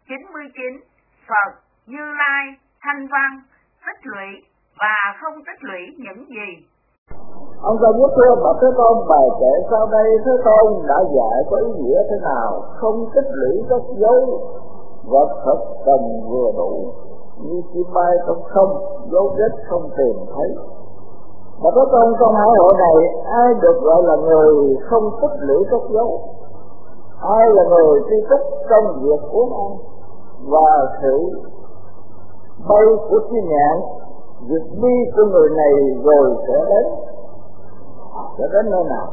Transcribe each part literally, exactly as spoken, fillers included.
chín mươi chín, Phật, Như Lai, Thanh Văn, tích lũy và không tích lũy những gì? Ông ta biết thưa Bạch Thế Tôn, bài kệ sau đây Thế Tôn đã dạy có ý nghĩa thế nào? Không tích lũy các dấu vật thật cần vừa đủ, như chim bay trong không, dấu vết không tìm thấy. Bạch Thế Tôn, trong hai hội này, ai được gọi là người không tích lũy các dấu? Ai là người tri túc trong việc uống ăn và sự bay của chim nhạn? Việc đi của người này rồi sẽ đến sẽ đến nơi nào?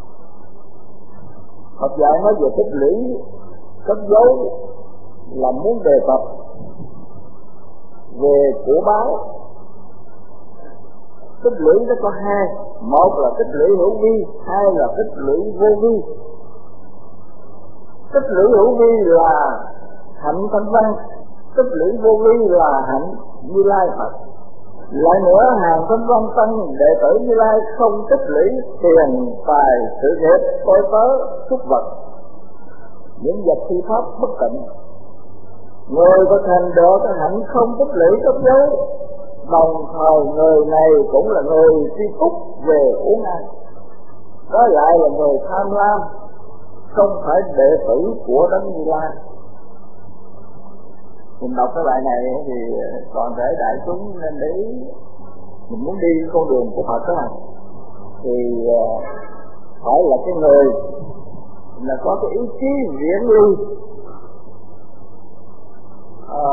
Phật dạy nói về tích lũy các dấu là muốn đề cập về của báo. Tích lũy nó có hai, một là tích lũy hữu vi, hai là tích lũy vô vi. Tích lũy hữu vi là hạnh Thanh Văn, tích lũy vô vi là hạnh Như Lai Phật. Lại nữa, hàng Thanh Văn tăng đệ tử Như Lai không tích lũy tiền tài sự nghiệp tôi tớ súc vật, những vật thi pháp bất tịnh. Người có thành được cái hạnh không tích lũy các dấu, đồng thời người này cũng là người tri túc về uống ăn. Đó lại là người tham lam, không phải đệ tử của Đấng Như Lai. Mình đọc cái bài này thì toàn thể đại chúng nên để ý, mình muốn đi con đường của Phật đó thì phải là cái người là có cái ý chí viễn ly, à,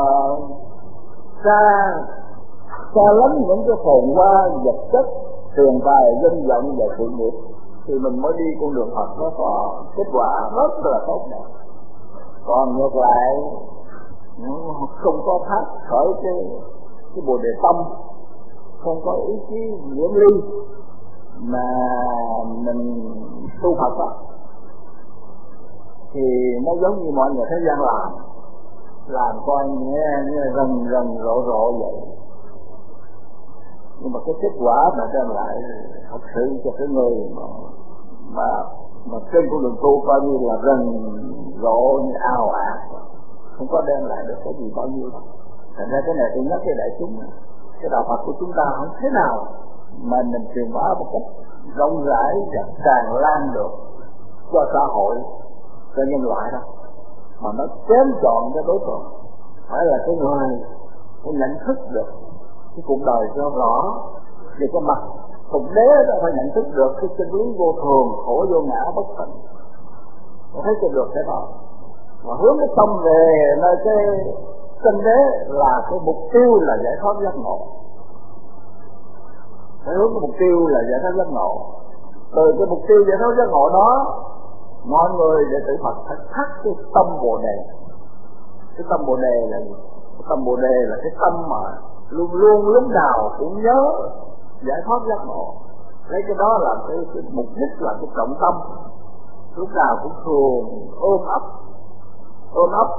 xa xa lắm những cái phồn hoa vật chất, tiền tài, danh vọng và sự nghiệp, thì mình mới đi con đường Phật nó có kết quả rất là tốt đẹp. Còn ngược lại không có phát khởi cái cái bồ đề tâm, không có ý chí viễn ly mà mình tu Phật đó, thì nó giống như mọi người thế gian làm làm coi như, như rần rần rộ rộ vậy, nhưng mà cái kết quả mà đem lại thật sự cho cái người mà mà, mà trên con đường tu coi như là rần rộ như ào ạt, không có đem lại được cái gì bao nhiêu đâu. Thành ra cái này tôi nhắc với đại chúng, cái đạo Phật của chúng ta không thế nào mà mình truyền bá một cách rộng rãi và tràn lan được cho xã hội, cho nhân loại đâu, mà nó chém chọn cái đối tượng phải là cái người phải nhận thức được cái cuộc đời cho rõ về cái mặt thực đế đó, phải nhận thức được cái chân lý vô thường, khổ vô ngã bất tịnh, phải thấy cho được cái đó và hướng cái tâm về nơi cái chân đế là cái mục tiêu là giải thoát giác ngộ. Phải hướng cái mục tiêu là giải thoát giác ngộ. Từ cái mục tiêu giải thoát giác ngộ đó, mọi người đệ tử Phật phải thắt cái tâm bồ đề. Cái tâm bồ đề là gì? Cái tâm bồ đề là cái tâm mà luôn luôn lúc nào cũng nhớ giải thoát giác ngộ. Lấy cái đó là cái, cái mục đích, là cái trọng tâm. Lúc nào cũng thường ôm ấp ôm ấp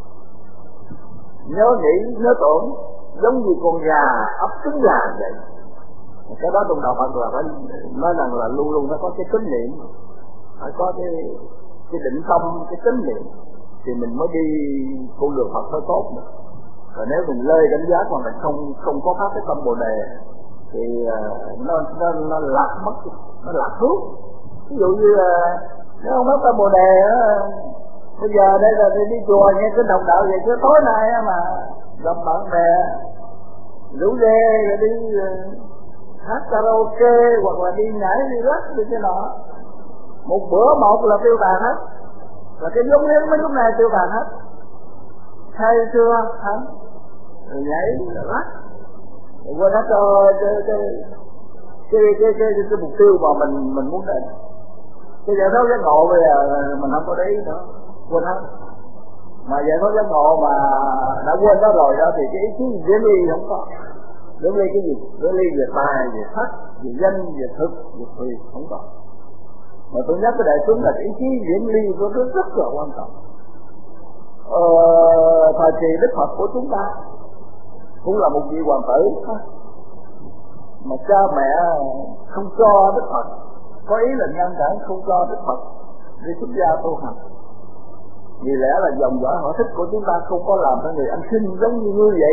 nhớ nghĩ nhớ tưởng, giống như con gà ấp trứng gà vậy. Cái đó trong đạo Phật là phải nói rằng là luôn luôn nó có cái tín niệm, phải có cái cái định tâm, cái tín niệm thì mình mới đi con đường Phật mới tốt được. Rồi nếu mình lơi đánh giá mà mình không không có phát cái tâm bồ đề thì uh, nó nó nó lạc mất, nó lạc hướng. Ví dụ như uh, nếu không mất tâm bồ đề uh, bây giờ đây là đi, đi chùa nghe cái đồng đạo vậy, chứ tối nay mà gặp bạn bè rủ rê rồi đi uh, hát karaoke hoặc là đi nhảy đi lắc đi cái nọ, một bữa một là tiêu tàn hết, và cái giống hiến mấy lúc này tiêu tàn hết, say chưa hả, rồi nhảy rồi lắc, rồi quên hết cho cái cái cái cái cái, cái, cái mục tiêu mà mình mình muốn đến. Cái giải thoát giác ngộ bây giờ mình không có để ý nữa, quên hết. Mà giải thoát giác ngộ mà đã quên đó rồi đó thì cái ý chí viễn ly không có. Viễn ly cái gì? Viễn ly về tài, về sắc, về danh, về thực, về quyền không có. Mà tôi nhắc cái đại chúng là cái ý chí viễn ly của nó rất là quan trọng. Ờ, thời kỳ Đức Phật của chúng ta cũng là một vị hoàng tử mà cha mẹ không cho Đức Phật, có ý là ngăn cản không cho Đức Phật đi xuất gia tu hành. Vì lẽ là dòng dõi họ thích của chúng ta không có làm cho người ăn xin giống như ngươi vậy,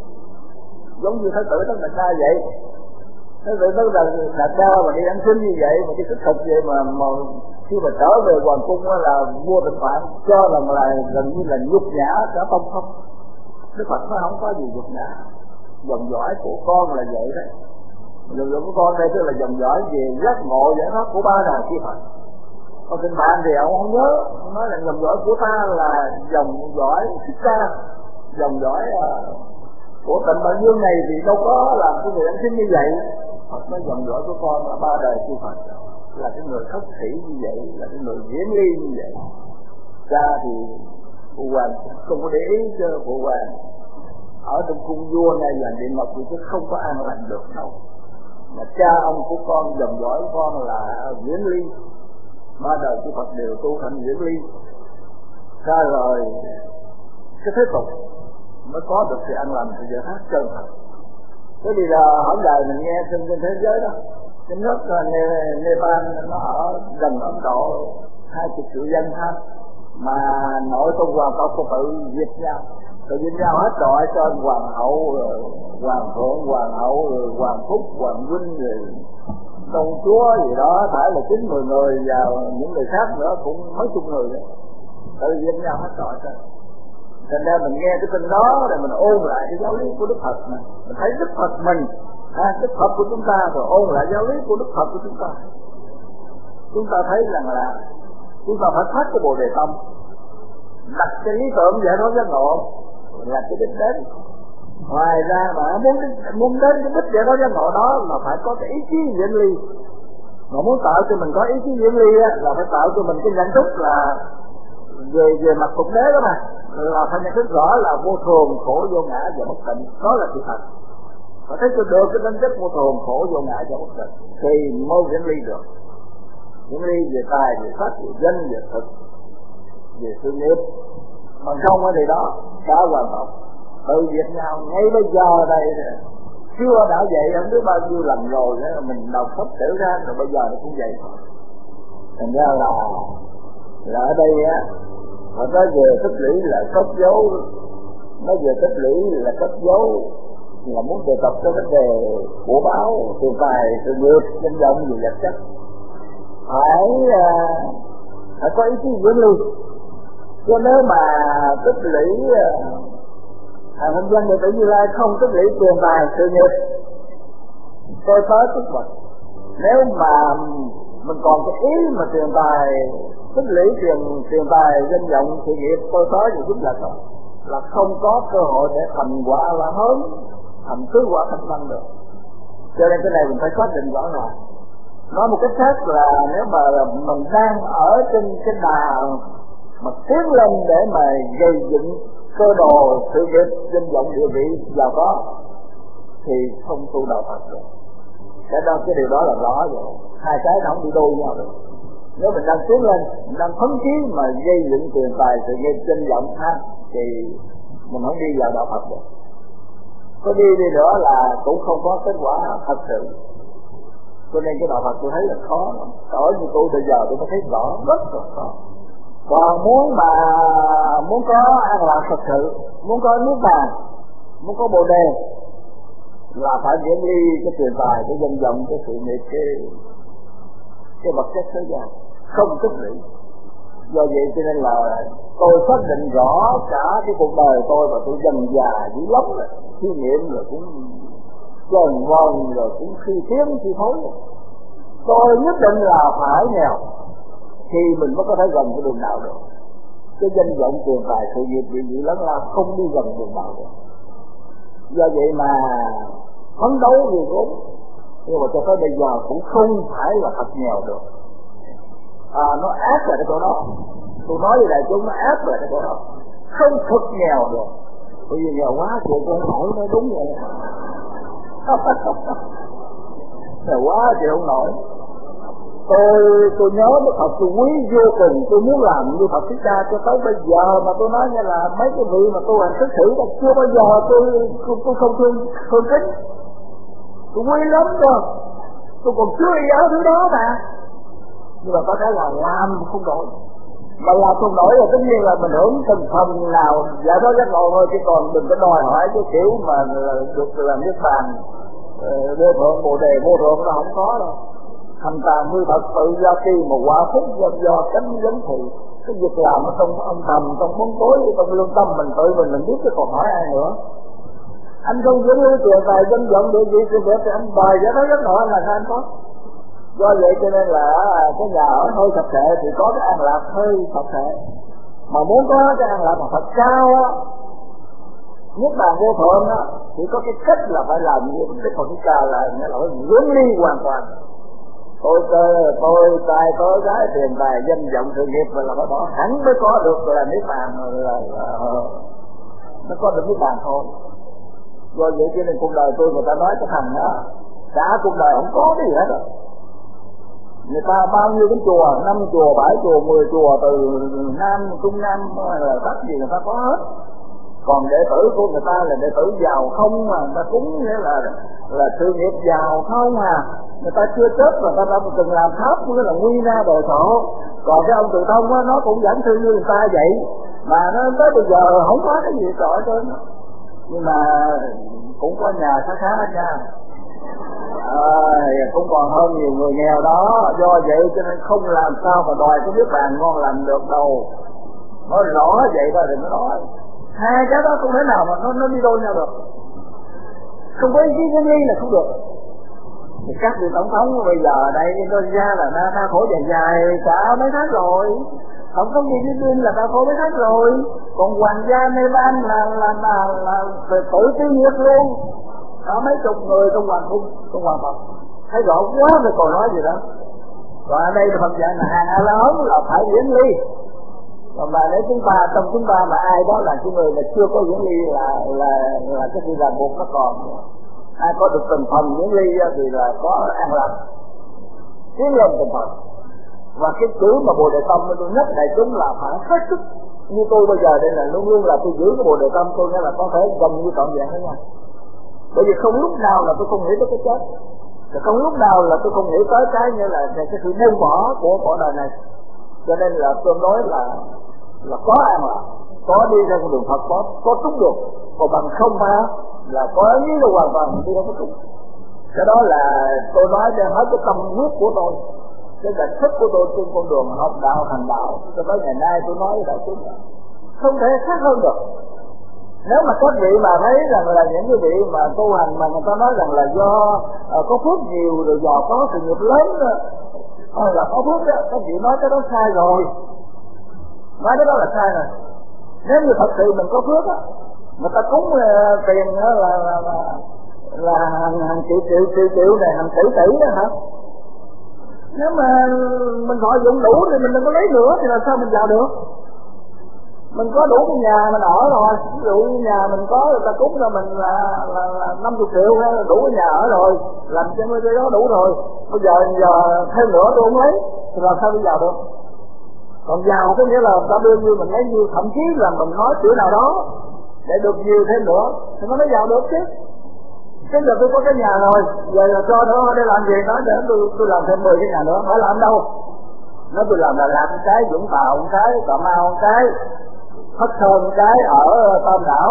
giống như Thái tử Tất Đạt Đa vậy. Thái tử Tất Đạt Đa mà đi ăn xin như vậy, mà đi thích thực vậy mà, mà khi mà trở về hoàng cung là vua Tịnh Phạn cho rằng là gần như là nhục nhã cả tông không. Đức Phật nói không có gì nhục nhã, dòng dõi của con là vậy đấy. Dòng dõi của con đây tức là dòng dõi về giác ngộ giải thoát của ba đà chi Phật. Còn Tịnh Phạn thì ông không nhớ, ông nói là dòng dõi của ta là dòng dõi Thích Ca, dòng dõi uh, của Tịnh Bảo Dương này thì đâu có làm cái người ăn xin như vậy. Phật nói dòng dõi của con là ba đời chi Phật, là cái người khất sĩ như vậy, là cái người viễn ly như vậy. Cha thì phụ hoàng không có để ý cho phụ hoàng ở trong cung vua này vàng điện ngọc thì chứ không có an lành được đâu. Mà cha ông của con, dòng dõi của con là viễn ly, ba đời của Phật đều tu thành viễn ly. Ra rồi cái thế tục mới có được sự an lành thì giải thoát chân thật. Thế vì là hỏi đời mình nghe trên trên thế giới đó, cái nước Nepal nó ở gần Ấn Độ hai chục triệu dân ha, mà nội tôn hoàng tộc có tự diệt nhau, tự diệt nhau hết rồi, cho hoàng hậu, hoàng thượng, hoàng hậu, hoàng phúc, hoàng huynh, công chúa gì đó, phải là chín mười người và những người khác nữa cũng mấy chục người nữa, tự diệt nhau hết rồi. Thành ra mình nghe cái tin đó rồi mình ôn lại cái giáo lý của Đức Phật này, mình thấy Đức Phật mình, à, Đức Phật của chúng ta, rồi ôn lại giáo lý của Đức Phật của chúng ta, chúng ta thấy rằng là chúng ta phải phát cái Bồ Đề Tâm, đặt cái lý tưởng giải thoát giác ngộ là cái đích đến. Ngoài ra mà muốn muốn đến cái đích giải thoát giác ngộ đó là phải có cái ý chí viễn ly. Mà muốn tạo cho mình có ý chí viễn ly á, là phải tạo cho mình cái nhận thức là về về mặt thực tế đó mà, là phải nhận thức rõ là vô thường, khổ, vô ngã và bất tịnh, đó là sự thật. Và thấy cho được cái tính chất vô thường, khổ, vô ngã và bất tịnh thì mới viễn ly được. Viễn ly về tài, về pháp, về danh, về thực, về sự nghiệp. Mà không thì đó đã hoàn toàn tự diệt nhau ngay bây giờ đây. Chưa đã vậy không biết bao nhiêu lần rồi nữa, mình đọc sách tiểu ra rồi bây giờ nó cũng vậy thôi. Thành ra là là ở đây á, họ nói về tích lũy là cất dấu, nói về tích lũy là cất dấu, là muốn đề cập tới vấn đề của báo, tiền tài, sự nghiệp, danh vọng gì vật chất, phải phải có ý chí viễn ly. Cho nếu mà tích lũy hàng hôn dân đệ tử Như Lai không tích lũy tiền tài, sự nghiệp, tôi tới tức vật. Nếu mà mình còn cái ý mà tiền tài, tích lũy tiền tiền tài, danh vọng, sự nghiệp, tôi tới thì chúng là không, là không có cơ hội để thành quả là hơn, thành tứ quả thành văn được. Cho nên cái này mình phải xác định rõ ràng. Nói một cách khác là nếu mà mình đang ở trên cái đà mà tiến lên để mà gây dựng cơ đồ, sự nghiệp, danh vọng, địa vị giàu có thì không tu đạo Phật được. Cái đó, cái điều đó là rõ rồi, hai cái nó không bị đôi nhau được. Nếu mình đang tiến lên, mình đang phấn chí mà gây dựng tiền tài, sự nghiệp, danh vọng ha, thì mình không đi vào đạo Phật được. Có đi đi nữa là cũng không có kết quả thật sự. Cho nên cái đạo Phật tôi thấy là khó lắm. Ở như tôi bây giờ tôi mới thấy rõ, rất là khó. Còn muốn mà muốn có an lạc thật sự, muốn có nước vàng, muốn có Bồ Đề là phải viễn ly cái tiền tài, cái danh vọng, cái sự nghiệp, cái cái vật chất thế gian, không tích lũy. Do vậy cho nên là tôi xác định rõ cả cái cuộc đời tôi và tôi dần già dữ lắm rồi, khi nghiệm rồi cũng dần vần rồi cũng khi tiến khi thối. Tôi nhất định là phải nghèo thì mình mới có thể gần cái đường đạo được. Cái danh vọng, tiền tài, sự nghiệp gì gì lớn là không đi gần đường đạo được. Do vậy mà phấn đấu vì vốn, nhưng mà cho tới bây giờ cũng không phải là thật nghèo được. À, nó áp lại cái chỗ đó. Tôi nói với đại chúng nó áp lại cái chỗ đó, không thật nghèo được. Bởi vì nghèo quá thì tôi nổi nó đúng vậy. Nghèo quá thì không nổi. Tôi tôi nhớ Đức Phật tôi quý vô cùng, tôi muốn làm như Phật Thích Ca cho tới bây giờ, mà tôi nói như là mấy cái vị mà tôi hành thức thử là chưa bao giờ tôi tôi, tôi không thương thương kính. Tôi quý lắm rồi, tôi còn chưa ý ở thứ đó mà. Nhưng mà có thể là làm không đổi. Mà làm không nổi là tất nhiên là mình hưởng từng phần nào giải thoát giác ngộ thôi, chứ còn đừng có đòi hỏi cái kiểu mà được làm niết bàn vô thượng bồ đề vô thượng nó không có đâu. Thành tàn hư thật tự do khi một quả phúc do do cánh vấn thị. Cái việc làm ở trong âm thầm, trong bóng tối, trong lương tâm mình tự mình mình biết, chứ còn hỏi ai nữa. Anh không dẫn lưu tiền tài dân vận địa vị sự việc thì anh đòi giải thoát giác ngộ là sao anh có. Do vậy cho nên là cái nhà ở hơi thật thể thì có cái an lạc hơi thật thể. Mà muốn có cái an lạc mà thật cao á, nhất bàn vô thượng á, thì có cái cách là phải làm như cái phần cái ca là nghĩa là phải hướng ly hoàn toàn. Tôi cơ, tôi tài, tôi gái, tiền tài, danh vọng, sự nghiệp và là phải bỏ hẳn mới có được là niết bàn, là, là nó có được niết bàn thôi. Do vậy cho nên cuộc đời tôi người ta nói cái thằng á, cả cuộc đời không có cái gì hết rồi. Người ta bao nhiêu cái chùa, năm chùa, bảy chùa, mười chùa, từ Nam, Trung Nam hay là Bắc gì người ta có hết. Còn đệ tử của người ta là đệ tử giàu không mà, người ta cúng nghĩa là là sự nghiệp giàu không à. Người ta chưa chết mà người ta đã từng làm tháp, nghĩa là nguy na đời thọ. Còn cái ông Từ Thông á, nó cũng giảng thư như người ta vậy. Mà nó tới bây giờ không có cái gì sợ trơn. Nhưng mà cũng có nhà khá khá hết nha. À, cũng còn hơn nhiều người nghèo đó. Do vậy cho nên không làm sao mà đòi cái niết bàn ngon lành được đâu. Nói rõ vậy thôi thì nó nói. Hai cái đó không thể nào mà nó nó đi đôi nhau được. Không có ý kiến ly là không được. Thì các vị tổng thống bây giờ ở đây Indonesia là ta, ta khổ dài dài cả mấy tháng rồi. Tổng thống Philippines là ta khổ mấy tháng rồi. Còn hoàng gia Nepal là là là, là, là tự tiêu diệt luôn. Có mấy chục người trong hoàng cung, trong hoàng Phật. Thấy rõ quá rồi còn nói gì đó. Còn ở đây là Phật dạy là hàng A La Hán là phải diễn ly. Còn mà nếu chúng ta, trong chúng ta mà ai đó là cái người mà chưa có diễn ly là là là cái sự ràng buộc nó còn. Ai có được từng phần diễn ly thì là có an lạc, tiến lên từng phần. Và cái chữ mà Bồ Đề Tâm tôi nhắc đại chúng là phải hết sức. Như tôi bây giờ đây là luôn luôn là tôi giữ cái Bồ Đề Tâm tôi nghĩa là có thể gần như trọn vẹn với nhau. Bởi vì không lúc nào là tôi không nghĩ tới cái chết, và không lúc nào là tôi không nghĩ tới cái như là cái sự nêu bỏ của cuộc đời này. Cho nên là tôi nói là là có an lạc, có đi theo con đường Phật, có có trúng được, còn bằng không ha là có ý là hoàn toàn đi không có trúng. Cái đó là tôi nói cho hết cái tâm huyết của tôi, cái bản chất của tôi trên con đường học đạo thành đạo. Cho tới ngày nay tôi nói với đại chúng là không thể khác hơn được. Nếu mà các vị mà thấy rằng là những cái vị mà tu hành mà người ta nói rằng là do uh, có phước nhiều rồi do có sự nghiệp lớn thôi là có phước đó, các vị nói cái đó sai rồi. Nói cái đó là sai rồi. Nếu như thật sự mình có phước á, người ta cúng uh, tiền đó là là là, là hàng, hàng triệu triệu triệu triệu này, hàng tỷ tỷ đó hả? Nếu mà mình họ dụng đủ thì mình đừng có lấy nữa thì làm sao mình giàu được? Mình có đủ cái nhà mình ở rồi, ví dụ nhà mình có người ta cúng cho mình là là, là năm mươi triệu hay là đủ cái nhà ở rồi, làm cho cái đó đủ rồi. Bây giờ giờ thêm nữa tôi không lấy thì làm sao đi giàu được? Còn giàu có nghĩa là ta đưa như mình lấy nhiều, thậm chí là mình nói chữ nào đó để được nhiều thêm nữa thì nó mới giàu được chứ. Thế giờ tôi có cái nhà rồi, giờ là cho nữa để làm gì? Nói để tôi tôi làm thêm mười cái nhà nữa, phải làm đâu? Nó tôi làm là làm cái, Vũng Tàu một cái, Cà Mau một cái, Thất Sơn một cái, ở Tam Đảo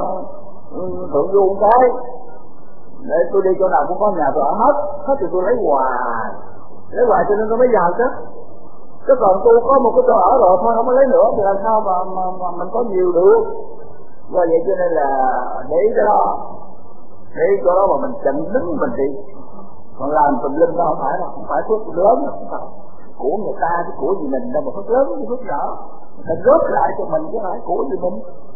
Thượng Du một cái, để tôi đi chỗ nào cũng có nhà tôi ở hết, hết thì tôi lấy hoài, lấy hoài cho nên tôi mới giàu chứ. Chứ còn tôi có một cái chỗ ở rồi thôi không có lấy nữa thì làm sao mà, mà, mà mình có nhiều được. Do vậy cho nên là để cái đó, để chỗ đó mà mình chậm đứng mình đi, còn làm tùm lum đó không phải đâu, không phải thuốc lớn đâu, không phải của người ta chứ của gì mình đâu mà thuốc lớn chứ thuốc nhỏ, mình góp lại cho mình chứ phải của gì mình.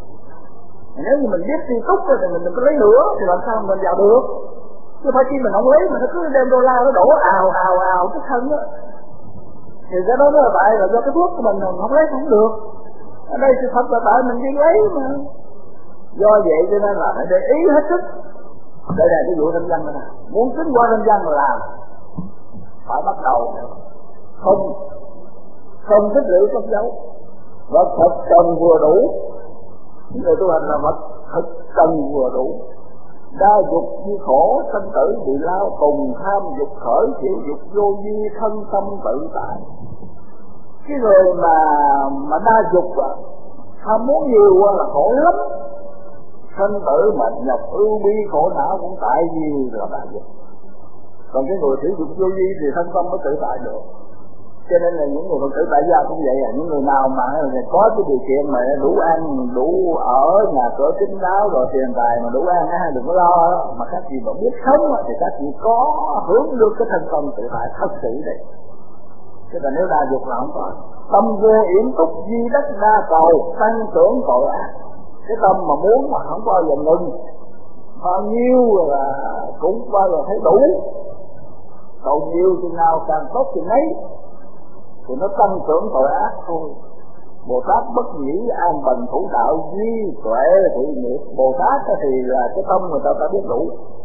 Nếu như mình biết tri túc thì mình đừng có lấy nữa thì làm sao mình vào được? Chứ phải khi mình không lấy mà nó cứ đem đô la nó đổ ào ào ào cái thân á, thì cái đó là tại là do cái thuốc của mình không lấy không được. Ở đây thì thật là tại mình đi lấy mà. Do vậy cho nên là phải để ý hết sức. Đây là cái vụ thanh văn này nè, muốn tính qua thanh văn mà làm phải bắt đầu không không tích lũy cất giấu, vật thật cần vừa đủ. Người tu hành là vật thật cần vừa đủ. Đa dục như khổ sanh tử bị lao, cùng tham dục khởi chịu dục vô vi thân tâm tự tại. Cái người mà mà đa dục à, ham muốn nhiều là khổ lắm, sanh tử mệt nhọc ưu bi khổ não cũng tại vì là đa dục. Còn cái người sử dụng vô vi thì thân tâm mới tự tại được. Cho nên là những người Phật tử tại gia cũng vậy à, những người nào mà có cái điều kiện mà đủ ăn, đủ ở, nhà cửa kín đáo rồi tiền tài mà đủ ăn ha, đừng có lo đó. Mà các chị mà biết sống thì các chị có hướng được cái thân tâm tự tại thật sự đấy. Chứ còn nếu đa dục là không có. Tâm vô yểm túc di đất đa cầu, tăng trưởng tội ác. Cái tâm mà muốn mà không bao giờ ngừng, bao nhiêu là cũng bao giờ thấy đủ. Cầu nhiều chừng nào càng tốt chừng ấy thì nó tăng trưởng tội ác thôi. Bồ Tát bất nhĩ an bần thủ đạo duy tuệ thị nghiệp. Bồ Tát thì là cái tâm người ta ta biết đủ.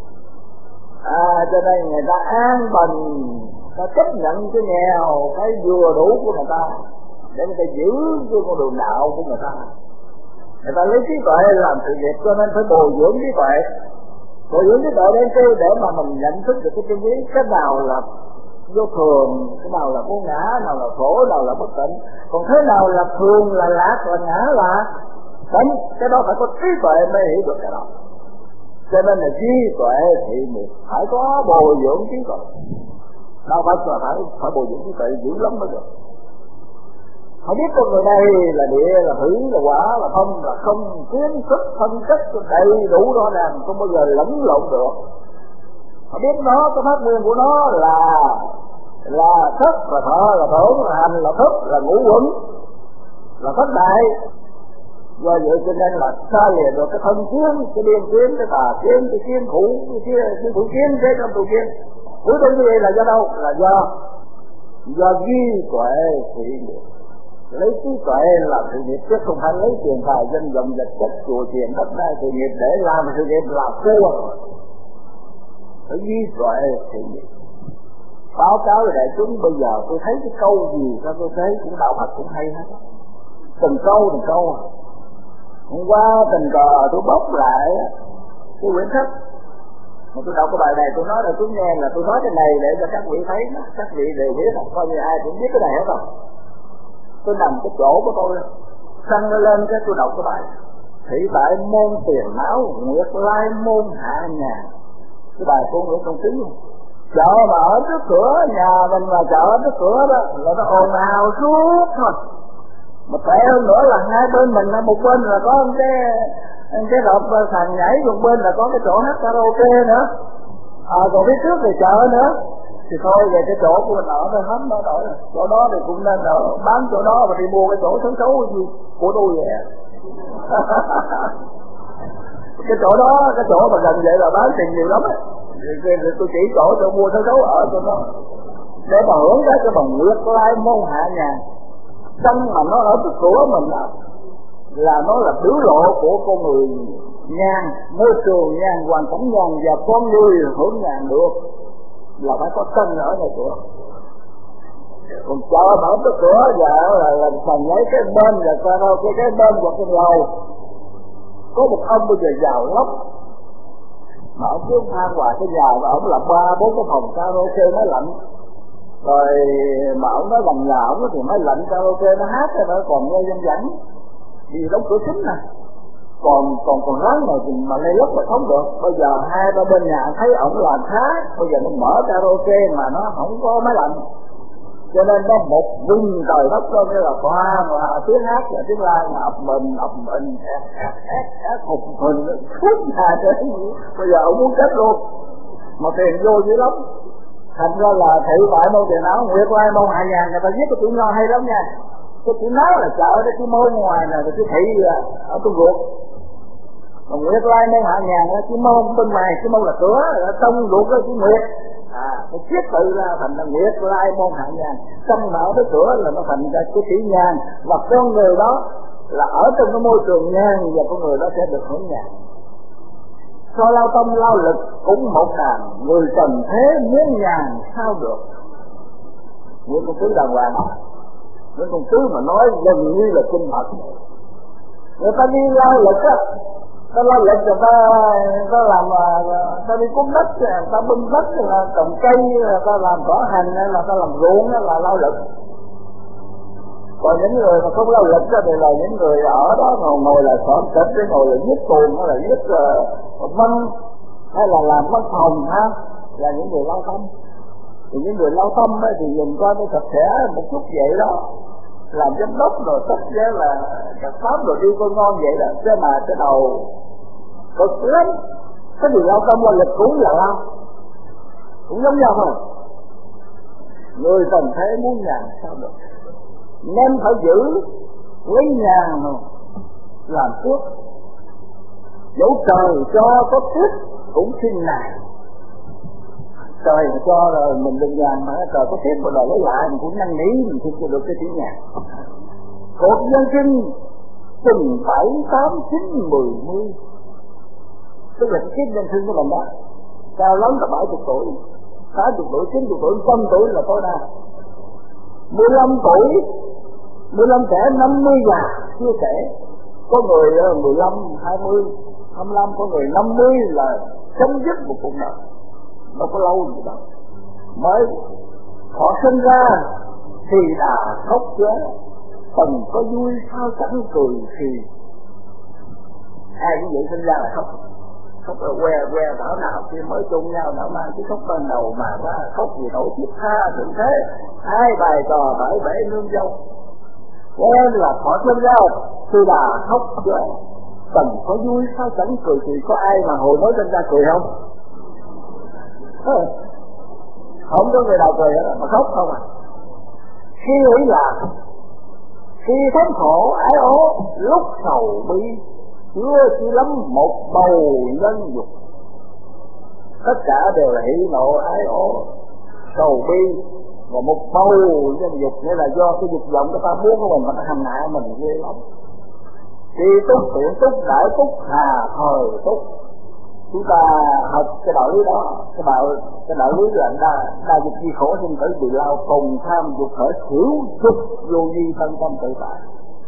À cho nên người ta an bần, ta chấp nhận cái nghèo, cái vừa đủ của người ta để người ta giữ cái con đường đạo của người ta. Người ta lấy trí tuệ làm sự nghiệp, cho nên phải bồi dưỡng trí tuệ. Bồi dưỡng trí tuệ đến đây để mà mình nhận thức được cái chân lý, cái nào là vô thường, cái nào là vô ngã, nào là khổ, nào là bất tịnh. Còn thế nào là thường, là lạc, là ngã, là tịnh, cái đó phải có trí tuệ mới hiểu được cái đó. Cho nên là trí tuệ thị nghiệp, phải có bồi dưỡng trí tuệ. Đâu phải là phải phải bồi dưỡng trí tuệ dữ lắm mới được. Họ biết con người đây là địa, là thủy, là quả, là không, là không, kiến thức phân tích đầy đủ rõ ràng, không bao giờ lẫn lộn được. Họ biết nó, cái phát nguyên của nó là là thất, là thọ, là thổ, là hành, là thức, là ngũ quẩn, là thất đại. Do vậy cho nên là xa lìa được cái thân kiến, cái điên kiến, cái tà kiến, cái kiến thủ, cái kia, cái thủ kiến, cái trong thủ kiến. Cuối cùng như vậy là do đâu? Là do do duy tuệ thị nghiệp. Lấy trí tuệ làm sự nghiệp, chứ không phải lấy tiền tài danh vọng vật chất chùa chiền đất đai sự nghiệp để làm sự nghiệp là cô. Phải duy tuệ sự nghiệp. Báo cáo với đại chúng bây giờ tôi thấy cái câu gì sao tôi thấy cũng đạo Phật cũng hay hết. Từng câu từng câu. Hôm qua tình cờ tôi bóc lại cái quyển sách mà tôi đọc cái bài này, tôi nói là tôi nghe là tôi nói cái này để cho các vị thấy, các vị đều biết, coi như ai cũng biết cái này hết rồi. Tôi nằm cái chỗ của tôi săn nó lên cái tôi đọc cái bài thị tại môn tiền não nguyệt lai môn hạ nhà. Cái bài của Nguyễn Công Chính. Chợ mà ở trước cửa nhà mình mà chợ ở trước cửa đó là nó ồn ào suốt thôi. Mà tệ hơn nữa là hai bên mình, một bên là có cái cái rộp sàn nhảy, một bên là có cái chỗ hát karaoke nữa. À còn phía trước thì chợ nữa. Thì thôi về cái chỗ của mình ở nó hết nó đổi rồi. Chỗ đó thì cũng nên là bán chỗ đó và đi mua cái chỗ xấu xấu gì của tôi vậy. Cái chỗ đó, cái chỗ mà gần vậy là bán tiền nhiều lắm á. Tôi chỉ chỗ tôi mua xấu xấu ở chỗ đó để mà hưởng cái cái bằng nguyệt lai môn hạ nhà. Sân mà nó ở trước cửa mình đó, là nó là biểu lộ của con người nhàn, môi trường nhàn, hoàn cảnh nhàn và con người hưởng nhàn được là phải có sân ở nơi cửa. Còn chợ mở cái cửa và là làm sàn nhảy cái bên và karaoke cái bên và cái lầu. Có một ông bây giờ giàu lắm mà ông cứ than hoài cái nhà mà ông làm ba bốn cái phòng karaoke nó lạnh. Rồi mà ông nói bằng nhà ông thì máy lạnh karaoke nó hát rồi nó còn nghe dân dẫn vì đóng cửa kính nè. Còn còn còn ráng này thì mà lây lốc mà không được. Bây giờ hai ba bên nhà thấy ổng làm khá, bây giờ nó mở karaoke mà nó không có máy lạnh, cho nên nó một vùng trời đất cho nên là qua mà tiếng hát và tiếng la ập mình ập mình ác hụt mình suốt nhà thế. Bây giờ ông muốn chết luôn mà tiền vô dữ lắm. Thành ra là thị tại môn tiền não nguyệt lai môn hạ nhà, người ta viết cái chữ nho hay lắm nha. Cái chữ nói là chợ đó, cái môn ngoài này là cái thị ở trong ruột. Còn nguyệt lai môn hạ nhà đó, cái môn bên ngoài, cái môn là cửa, ở trong ruột đó cái nguyệt. À, cái chiếc tự ra thành là nguyệt lai môn hạ nhà. Trong mở cái cửa là nó thành ra cái chữ nhàn. Và con người đó là ở trong cái môi trường nhàn và con người đó sẽ được hưởng nhàn. So lao tâm lao lực cũng một đàn, người trần thế muốn nhàn sao được. Nguyễn Công Tứ đàng hoàng, Nguyễn Công Tứ mà nói gần như là kinh mật. Người ta đi lao lực á, ta lao lực người ta, ta làm, ta đi cuốn đất, người ta bưng đất, người ta trồng cây, người ta làm cỏ hành, là ta làm ruộng, là lao lực. Còn những người mà không lao lực đó thì là những người ở đó ngồi, ngồi là xổm kịch, cái ngồi là viết tuồng, hay là viết uh, văn, hay là làm văn phòng ha, là những người lao tâm. Thì những người lao tâm ấy, thì nhìn qua nó sạch sẽ một chút vậy đó, làm giám đốc rồi tất nhiên là cả pháp rồi đi con ngon vậy đó, chứ mà cái đầu cực lắm. Cái người lao tâm qua lịch cũng là lao, cũng giống nhau thôi. Người cần thế muốn nhàn sao được, nên phải giữ lấy nhàn làm phước. Dẫu trời cho có thích cũng xin nàng. Trời cho rồi mình đừng nhàn, mà trời có tiếp một đời lấy lại mình cũng năn nỉ mình xin cho được cái chữ nhàn. Cột nhân sinh từng bảy tám chín mười mươi, tức là cái kiếp nhân sinh của mình đó, cao lắm là bảy chục tuổi, tám chục tuổi, chín chục tuổi, trăm tuổi là tối đa. Mười lăm tuổi, mười lăm trẻ, năm mươi già chưa kể. Có người mười lăm, hai mươi, hai mươi lăm, có người năm mươi là chấm dứt một cuộc đời. Đâu có lâu gì đâu. Mới họ sinh ra thì đã khóc chứ, từng có vui sao chẳng cười thì. Ai cũng vậy, sinh ra là khóc. Khóc là que que thở nào khi mới chung nhau đã mang cái khóc ban đầu mà ra khóc vì nỗi thiết tha thượng thế. Hai bài trò bể bể nương dâu. Cho nên là họ sinh ra thì đã khóc chứ, từng có vui sao chẳng cười thì. Có ai mà hồi mới sinh ra cười không? Không có người nào cười hết mà khóc không à. Khi nghĩ là khi thống khổ ái ố, lúc sầu bi chưa chỉ lắm một bầu nhân dục. Tất cả đều là hỉ nộ ái ố, sầu bi và một bầu nhân dục, nghĩa là do cái dục vọng của ta muốn của mình mà nó hành hạ mình ghê lắm. Khi túc tiện túc đại túc hà thời túc. Chúng ta học cái đạo lý đó, cái đạo cái đạo lý là đa đa dục di khổ sinh tử bị lao, cùng tham dục khởi thiểu dục vô vi thân tâm tự tại.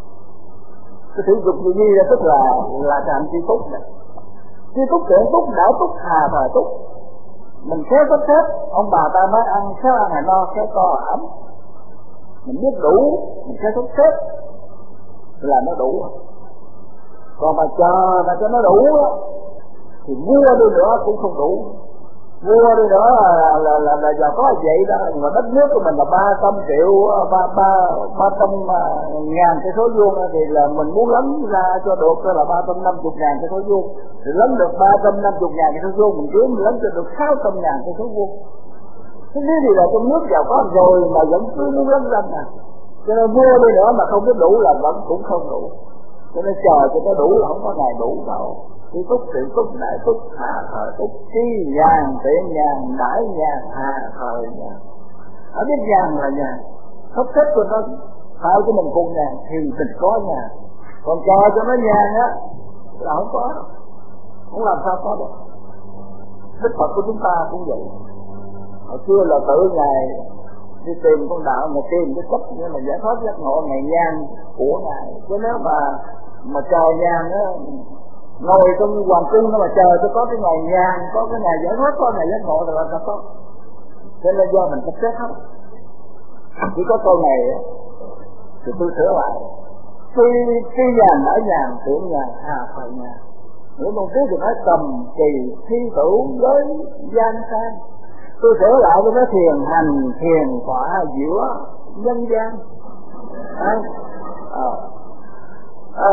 Cái thiểu dục vô vi là tức là là cái hành tri túc này. Tri túc tiện túc đạo túc hà thời túc. Mình khé sắp xếp, ông bà ta nói ăn khé ăn ngày no khé co ẩm. Mình biết đủ, mình khé sắp xếp là nó đủ. Còn mà chờ mà cho nó đủ thì mua đi nữa cũng không đủ. Mua đi nữa là là là, là giờ có vậy đó, mà đất nước của mình là ba trăm triệu, ba ba ba trăm ngàn cái số vuông thì là mình muốn lấn ra cho được là ba trăm năm mươi ngàn cái số vuông, thì lấn được ba trăm năm mươi ngàn cái số vuông mình kiếm lấn cho được sáu trăm ngàn cái số vuông. Thế thì là trong nước giàu có rồi mà vẫn cứ muốn lấn ra nè, cho nên mua đi nữa mà không biết đủ là vẫn cũng không đủ. Cho nên chờ cho nó đủ là không có ngày đủ đâu. Khi túc tiện túc đại túc hà thời túc, chi nhàn tiện nhàn đại nhàn hà thời nhàn. Ở biết nhàn là nhàn, sắp xếp cho nó sao cho mình cùng nhàn thì mình có nhàn. Còn chờ cho nó nhàn á là không có, không làm sao có được. Đức Phật của chúng ta cũng vậy. Hồi xưa là tự Ngài đi tìm con đạo mà tìm cái cách như là giải thoát giác ngộ ngày nhàn của Ngài. Chứ nếu mà mà chờ nhàn á, ngồi trong hoàng cung nó mà chờ cho có cái ngày nhàn, có cái ngày giải thoát, có ngày giác ngộ rồi là sao có. Thế nên do mình sắp xếp hết. Chỉ có câu này thì tôi sửa lại. Khi khi nhàn ở nhàn, tưởng nhàn hà phải nhàn. Nếu một tí thì nói tầm kỳ thi tử với gian sang. Tôi sửa lại cho nó thiền hành, thiền tọa giữa nhân gian. À, à, à,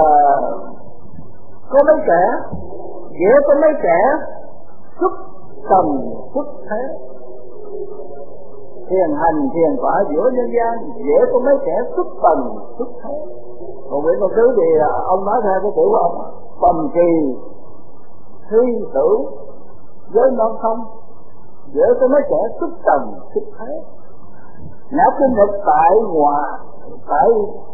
có mấy kẻ, dễ có mấy kẻ xuất tầm xuất thế. Thiền hành, thiền tọa giữa nhân gian, dễ có mấy kẻ xuất tầm xuất thế. Còn Nguyễn Công Tứ thì ông nói theo cái chữ của ông, tầm kỳ thi tử với non không, dễ có mấy kẻ xuất tầm xuất thế. Ngã kinh nhật tại ngoại, tại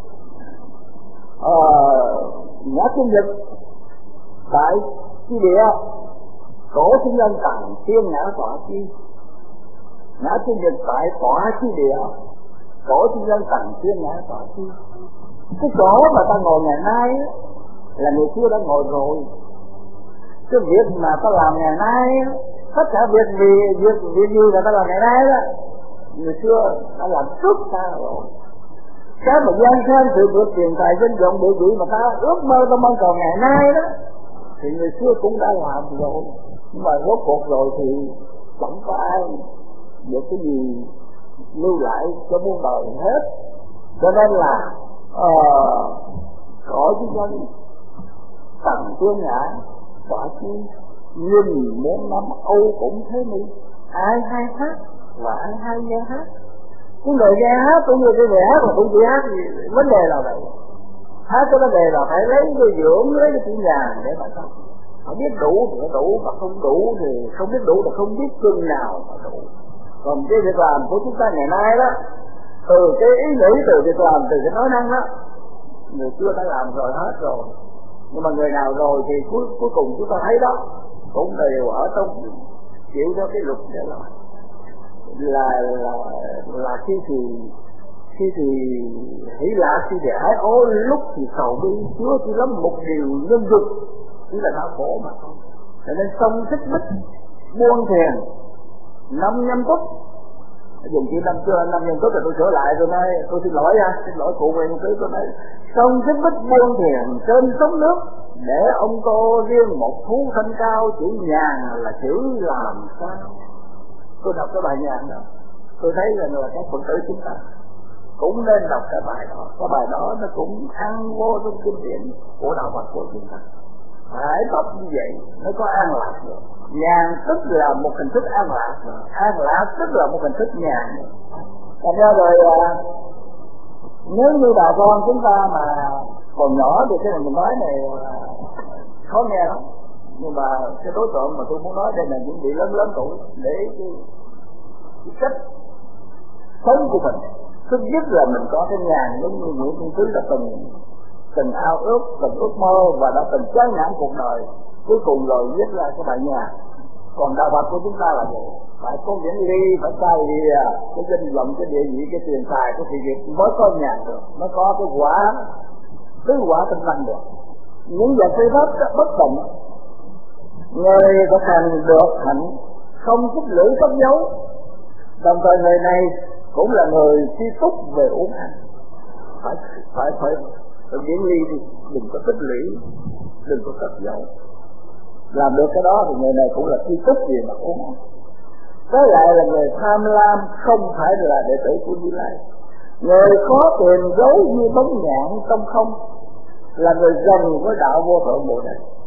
uh, ngã kinh nhật tại chi địa, cổ sinh nhân tặng thiên ngã tọa chi. Ngã kinh nhật tại tọa chi địa, cổ sinh nhân tặng thiên ngã tọa chi. Cái chỗ mà ta ngồi ngày nay là người xưa đã ngồi rồi. Cái việc mà ta làm ngày nay, tất cả việc gì việc việc gì là ta làm ngày nay đó, người xưa đã làm trước ta rồi. Cái mà gian khen sự việc tiền tài danh vọng địa vị mà ta ước mơ ta mong cầu ngày nay đó thì người xưa cũng đã làm rồi, nhưng mà rốt cuộc rồi thì chẳng có ai được cái gì lưu lại cho muôn đời hết. Cho nên là uh, cõi chúng nhân tầng tương ngã quả chi nhìn muôn năm âu cũng thế này, ai hay hát và ai hay nghe hát. Cái người nghe hát cũng như cái người hát mà cũng chỉ hát thì vấn đề là vậy. Hát cái vấn đề là phải lấy cái dưỡng, lấy cái chữ nhàn để mà sống. Họ biết đủ thì nó đủ, mà không đủ thì không biết đủ, là không biết chừng nào mà đủ. Còn cái việc làm của chúng ta ngày nay đó, từ cái ý nghĩ, từ việc làm, từ cái nói năng đó, người xưa đã làm rồi hết rồi. Nhưng mà người nào rồi thì cuối cuối cùng chúng ta thấy đó cũng đều ở trong chịu theo cái luật để làm. Là là là khi thì khi thì hỷ lạ, khi thì ái ố, lúc thì sầu bi, chúa chỉ lắm một điều nhân dục, chỉ là đau khổ mà thôi. Cho nên sông xích bích buông thuyền năm nhâm túc, dùng chữ năm chưa năm nhâm túc là tôi sửa lại, tôi nói tôi xin lỗi nha, xin lỗi cụ về một tí, tôi nói sông xích bích buông thuyền trên sóng nước, để ông cô riêng một thú thanh cao, chữ nhàn là chữ làm sao. Tôi đọc cái bài nhàn đó, tôi thấy là người các phật tử chúng ta cũng nên đọc cái bài đó. Cái bài đó nó cũng ăn vô trong kinh điển của đạo Phật của chúng ta. Phải đọc như vậy nó có an lạc được. Nhàn tức là một hình thức an lạc, an lạc tức là một hình thức nhàn. Thành ra rồi nếu như bà con chúng ta mà còn nhỏ thì cái này mình nói này khó nghe lắm. Nhưng mà cái đối tượng mà tôi muốn nói đây là những vị lớn lớn tuổi, để cái, cái cách sống của mình. Thứ nhất là mình có cái nhàn giống như những thiên sứ đã từng từng ao ước, từng ước mơ và đã từng chán nản cuộc đời, cuối cùng rồi viết ra cái bài nhàn. Còn đạo Phật của chúng ta là vậy, phải có những đi, phải sai đi cái danh vọng, cái địa vị, cái tiền tài, cái sự nghiệp mới có nhàn được, mới có cái quả, thứ quả tinh văn được. Những dạng phi pháp bất tận, người có thành được hạnh không tích lũy cất giấu, đồng thời người này cũng là người suy túc về uống ăn. Phải phải phải phải diễn ly đi, đừng có tích lũy, đừng có cất giấu. Làm được cái đó thì người này cũng là suy túc về mặt uống ăn. Cái lại là người tham lam, không phải là đệ tử của Như Lai. Người khó tìm giấu như bóng nhạn trong không, là người gần với đạo vô thượng Bồ Đề.